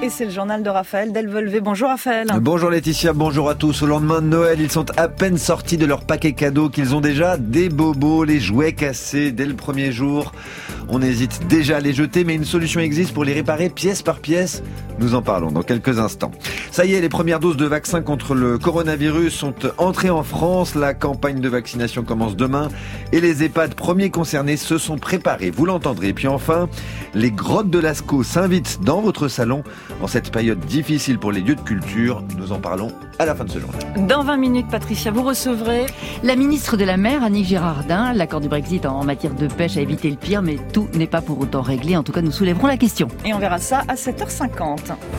Et c'est le journal de Raphaël Delvolvé. Bonjour Raphaël. Bonjour Laetitia, bonjour à tous. Au lendemain de Noël, ils sont à peine sortis de leur paquet cadeau qu'ils ont déjà des bobos, les jouets cassés dès le premier jour. On hésite déjà à les jeter, mais une solution existe pour les réparer pièce par pièce. Nous en parlons dans quelques instants. Ça y est, les premières doses de vaccin contre le coronavirus sont entrées en France. La campagne de vaccination commence demain et les EHPAD premiers concernés se sont préparés. Vous l'entendrez. Et puis enfin, les grottes de Lascaux s'invitent dans votre salon en cette période difficile pour les lieux de culture. Nous en parlons à la fin de ce journal. Dans 20 minutes, Patricia, vous recevrez la ministre de la Mer, Annick Girardin. L'accord du Brexit en matière de pêche a évité le pire, mais tout n'est pas pour autant réglé. En tout cas, nous soulèverons la question. Et on verra ça à 7h50.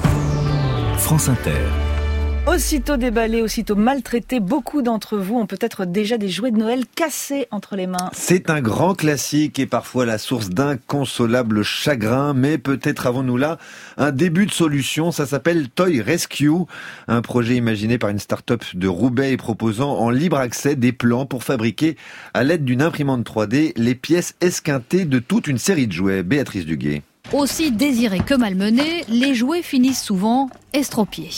France Inter. Aussitôt déballé, aussitôt maltraité, beaucoup d'entre vous ont peut-être déjà des jouets de Noël cassés entre les mains. C'est un grand classique et parfois la source d'inconsolable chagrin, mais peut-être avons-nous là un début de solution. Ça s'appelle Toy Rescue, un projet imaginé par une start-up de Roubaix et proposant en libre accès des plans pour fabriquer à l'aide d'une imprimante 3D les pièces esquintées de toute une série de jouets. Béatrice Duguay. Aussi désirés que malmenés, les jouets finissent souvent estropiés.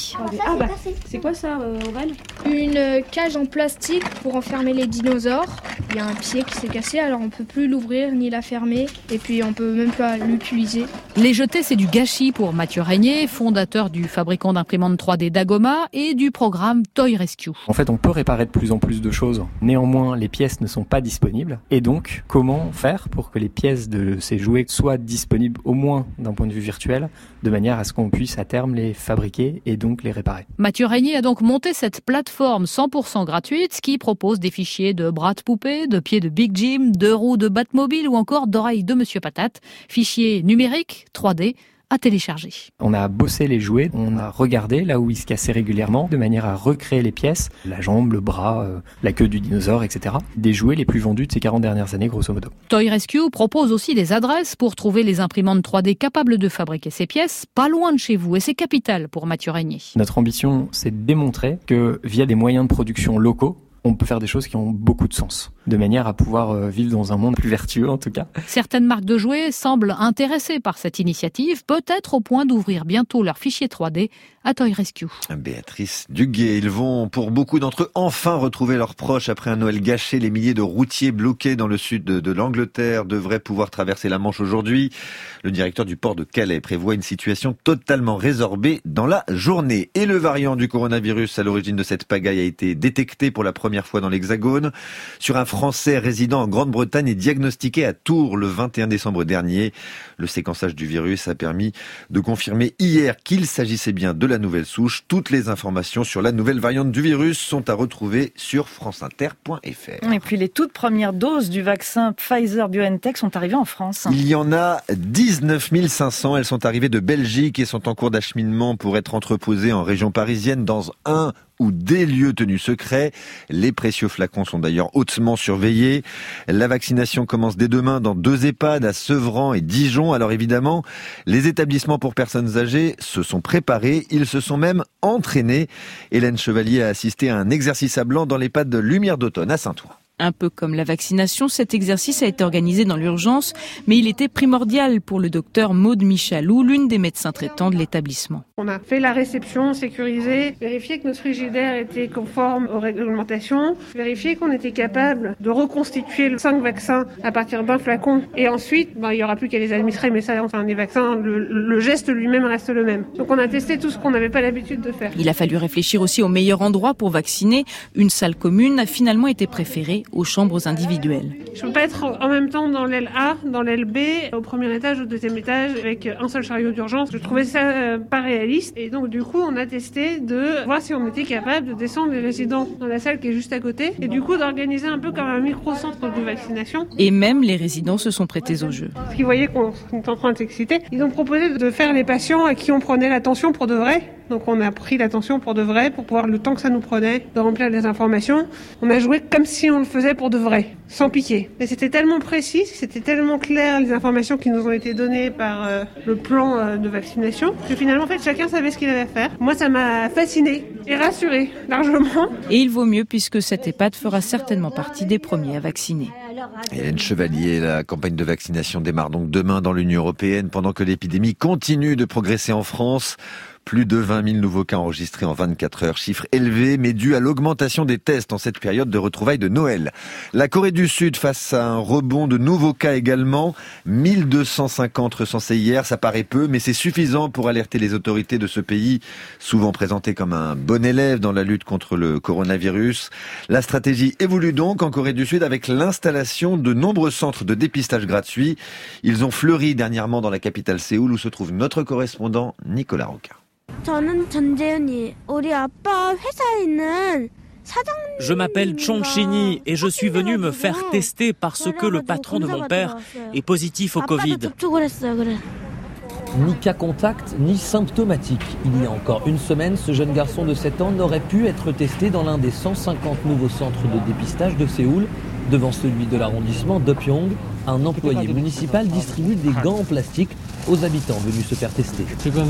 C'est quoi ça, Aurel ? Une cage en plastique pour enfermer les dinosaures. Il y a un pied qui s'est cassé, alors on peut plus l'ouvrir ni la fermer, et puis on peut même pas l'utiliser. Les jeter, c'est du gâchis pour Mathieu Régnier, fondateur du fabricant d'imprimantes 3D Dagoma et du programme Toy Rescue. En fait, on peut réparer de plus en plus de choses. Néanmoins, les pièces ne sont pas disponibles. Et donc, comment faire pour que les pièces de ces jouets soient disponibles au moins d'un point de vue virtuel, de manière à ce qu'on puisse à terme les fabriquer et donc les réparer. Mathieu Régnier a donc monté cette plateforme 100% gratuite qui propose des fichiers de bras de poupée, de pieds de Big Jim, de roues de Batmobile ou encore d'oreilles de Monsieur Patate. Fichiers numériques, 3D, à télécharger. On a bossé les jouets, on a regardé là où ils se cassaient régulièrement, de manière à recréer les pièces, la jambe, le bras, la queue du dinosaure, etc. Des jouets les plus vendus de ces 40 dernières années, grosso modo. Toy Rescue propose aussi des adresses pour trouver les imprimantes 3D capables de fabriquer ces pièces, pas loin de chez vous, et c'est capital pour Mathieu Régnier. Notre ambition, c'est de démontrer que via des moyens de production locaux, on peut faire des choses qui ont beaucoup de sens, de manière à pouvoir vivre dans un monde plus vertueux en tout cas. Certaines marques de jouets semblent intéressées par cette initiative, peut-être au point d'ouvrir bientôt leur fichier 3D à Toy Rescue. Béatrice Duguay, ils vont pour beaucoup d'entre eux enfin retrouver leurs proches après un Noël gâché. Les milliers de routiers bloqués dans le sud de l'Angleterre devraient pouvoir traverser la Manche aujourd'hui. Le directeur du port de Calais prévoit une situation totalement résorbée dans la journée. Et le variant du coronavirus à l'origine de cette pagaille a été détecté pour la première fois dans l'Hexagone sur un Français résidant en Grande-Bretagne et diagnostiqué à Tours le 21 décembre dernier. Le séquençage du virus a permis de confirmer hier qu'il s'agissait bien de la nouvelle souche. Toutes les informations sur la nouvelle variante du virus sont à retrouver sur franceinter.fr. Et puis les toutes premières doses du vaccin Pfizer-BioNTech sont arrivées en France. Il y en a 19 500. Elles sont arrivées de Belgique et sont en cours d'acheminement pour être entreposées en région parisienne dans un ou des lieux tenus secrets. Les précieux flacons sont d'ailleurs hautement surveillés. La vaccination commence dès demain dans 2 EHPAD à Sevran et Dijon. Alors évidemment, les établissements pour personnes âgées se sont préparés. Ils se sont même entraînés. Hélène Chevalier a assisté à un exercice à blanc dans l'EHPAD de Lumière d'Automne à Saint-Ouen. Un peu comme la vaccination, cet exercice a été organisé dans l'urgence, mais il était primordial pour le docteur Maude Michalou, l'une des médecins traitants de l'établissement. On a fait la réception sécurisée, vérifié que notre frigidaire était conforme aux réglementations, vérifié qu'on était capable de reconstituer 5 vaccins à partir d'un flacon. Et ensuite, il n'y aura plus qu'à les administrer, mais ça, enfin, les vaccins, le geste lui-même reste le même. Donc on a testé tout ce qu'on n'avait pas l'habitude de faire. Il a fallu réfléchir aussi au meilleur endroit pour vacciner. Une salle commune a finalement été préférée aux chambres individuelles. Je ne peux pas être en même temps dans l'aile A, dans l'aile B, au premier étage, au deuxième étage, avec un seul chariot d'urgence. Je trouvais ça pas réaliste. Et donc, du coup, on a testé de voir si on était capable de descendre les résidents dans la salle qui est juste à côté. Et du coup, d'organiser un peu comme un micro-centre de vaccination. Et même les résidents se sont prêtés au jeu. Parce qu'ils voyaient qu'on était en train de s'exciter. Ils ont proposé de faire les patients à qui on prenait l'attention pour de vrai. Donc on a pris l'attention pour de vrai, pour pouvoir le temps que ça nous prenait de remplir les informations. On a joué comme si on le faisait pour de vrai, sans piquer. Mais c'était tellement précis, c'était tellement clair les informations qui nous ont été données par le plan de vaccination, que finalement en fait chacun savait ce qu'il avait à faire. Moi ça m'a fascinée et rassurée largement. Et il vaut mieux puisque cette EHPAD fera certainement partie des premiers à vacciner. Hélène Chevalier, la campagne de vaccination démarre donc demain dans l'Union européenne pendant que l'épidémie continue de progresser en France. Plus de 20 000 nouveaux cas enregistrés en 24 heures, chiffre élevé mais dû à l'augmentation des tests en cette période de retrouvailles de Noël. La Corée du Sud face à un rebond de nouveaux cas également, 1250 recensés hier, ça paraît peu mais c'est suffisant pour alerter les autorités de ce pays, souvent présenté comme un bon élève dans la lutte contre le coronavirus. La stratégie évolue donc en Corée du Sud avec l'installation de nombreux centres de dépistage gratuits. Ils ont fleuri dernièrement dans la capitale Séoul où se trouve notre correspondant Nicolas Roca. Je m'appelle Chong Shin-hee et je suis venu me faire tester parce que le patron de mon père est positif au Covid. Ni cas contact, ni symptomatique. Il y a encore une semaine, ce jeune garçon de 7 ans n'aurait pu être testé dans l'un des 150 nouveaux centres de dépistage de Séoul. Devant celui de l'arrondissement d'Opyong, un employé municipal distribue des gants en plastique aux habitants venus se faire tester.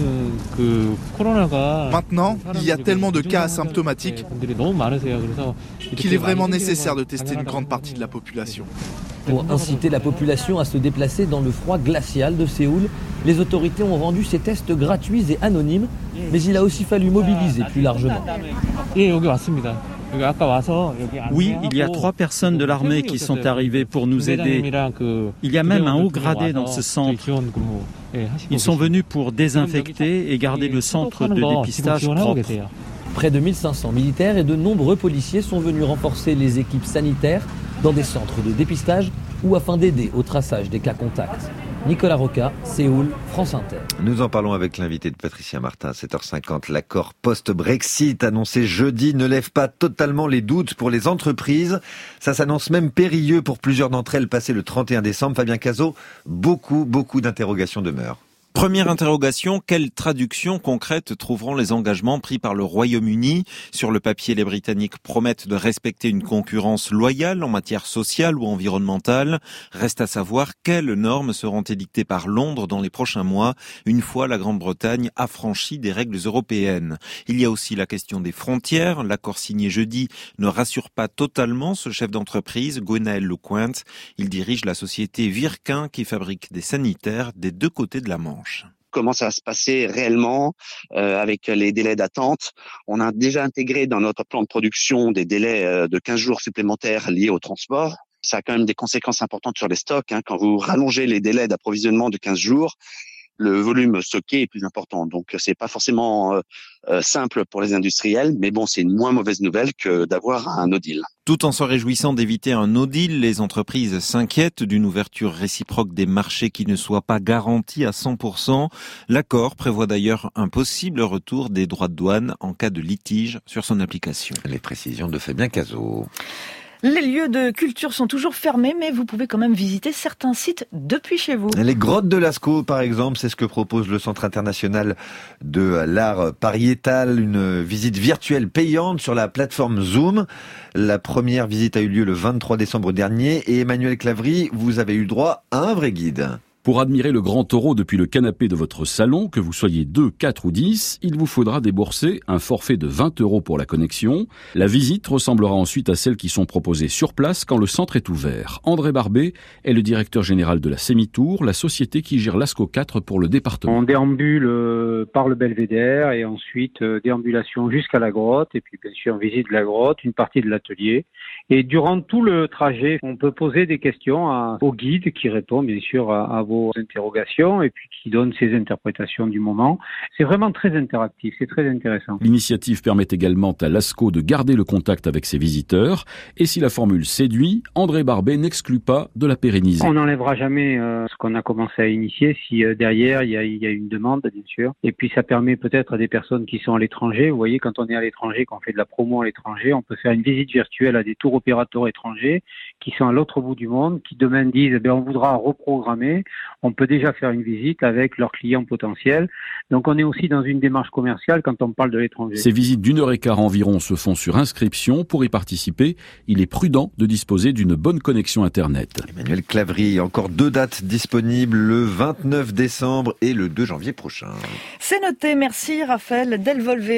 Maintenant, il y a tellement de cas asymptomatiques qu'il est vraiment nécessaire de tester une grande partie de la population. Pour inciter la population à se déplacer dans le froid glacial de Séoul, les autorités ont rendu ces tests gratuits et anonymes, mais il a aussi fallu mobiliser plus largement. Oui, il y a 3 personnes de l'armée qui sont arrivées pour nous aider. Il y a même un haut gradé dans ce centre. Ils sont venus pour désinfecter et garder le centre de dépistage propre. Près de 1500 militaires et de nombreux policiers sont venus renforcer les équipes sanitaires dans des centres de dépistage ou afin d'aider au traçage des cas contacts. Nicolas Roca, Séoul, France Inter. Nous en parlons avec l'invité de Patricia Martin à 7h50. L'accord post-Brexit annoncé jeudi ne lève pas totalement les doutes pour les entreprises. Ça s'annonce même périlleux pour plusieurs d'entre elles passé le 31 décembre. Fabien Cazot, beaucoup d'interrogations demeurent. Première interrogation, quelle traduction concrète trouveront les engagements pris par le Royaume-Uni ? Sur le papier, les Britanniques promettent de respecter une concurrence loyale en matière sociale ou environnementale. Reste à savoir quelles normes seront édictées par Londres dans les prochains mois, une fois la Grande-Bretagne affranchie des règles européennes. Il y a aussi la question des frontières. L'accord signé jeudi ne rassure pas totalement ce chef d'entreprise, Gwenaël Lecointe. Il dirige la société Virquin qui fabrique des sanitaires des deux côtés de la Manche. Comment ça va se passer réellement avec les délais d'attente. On a déjà intégré dans notre plan de production des délais de 15 jours supplémentaires liés au transport. Ça a quand même des conséquences importantes sur les stocks. Quand vous rallongez les délais d'approvisionnement de 15 jours, le volume stocké est plus important. Donc, c'est pas forcément simple pour les industriels, mais bon, c'est une moins mauvaise nouvelle que d'avoir un no deal. Tout en se réjouissant d'éviter un no deal, les entreprises s'inquiètent d'une ouverture réciproque des marchés qui ne soit pas garantie à 100%. L'accord prévoit d'ailleurs un possible retour des droits de douane en cas de litige sur son application. Les précisions de Fabien Cazot. Les lieux de culture sont toujours fermés, mais vous pouvez quand même visiter certains sites depuis chez vous. Les grottes de Lascaux, par exemple, c'est ce que propose le Centre international de l'art pariétal, une visite virtuelle payante sur la plateforme Zoom. La première visite a eu lieu le 23 décembre dernier et Emmanuel Clavry, vous avez eu droit à un vrai guide. Pour admirer le grand taureau depuis le canapé de votre salon, que vous soyez 2, 4 ou 10, il vous faudra débourser un forfait de 20 € pour la connexion. La visite ressemblera ensuite à celles qui sont proposées sur place quand le centre est ouvert. André Barbet est le directeur général de la Sémitour, la société qui gère Lascaux 4 pour le département. On déambule par le belvédère et ensuite déambulation jusqu'à la grotte et puis bien sûr visite de la grotte, une partie de l'atelier. Et durant tout le trajet, on peut poser des questions au guide qui répond bien sûr à vos interrogations et puis qui donne ses interprétations du moment. C'est vraiment très interactif, c'est très intéressant. L'initiative permet également à Lascaux de garder le contact avec ses visiteurs et si la formule séduit, André Barbet n'exclut pas de la pérenniser. On n'enlèvera jamais ce qu'on a commencé à initier si derrière il y a une demande bien sûr. Et puis ça permet peut-être à des personnes qui sont à l'étranger, vous voyez quand on est à l'étranger, quand on fait de la promo à l'étranger, on peut faire une visite virtuelle à des tours opérateurs étrangers qui sont à l'autre bout du monde, qui demain disent on voudra reprogrammer. On peut déjà faire une visite avec leurs clients potentiels. Donc on est aussi dans une démarche commerciale quand on parle de l'étranger. Ces visites d'1h15 environ se font sur inscription. Pour y participer, il est prudent de disposer d'une bonne connexion Internet. Emmanuel Clavry, encore 2 dates disponibles, le 29 décembre et le 2 janvier prochain. C'est noté, merci Raphaël Delvolvé.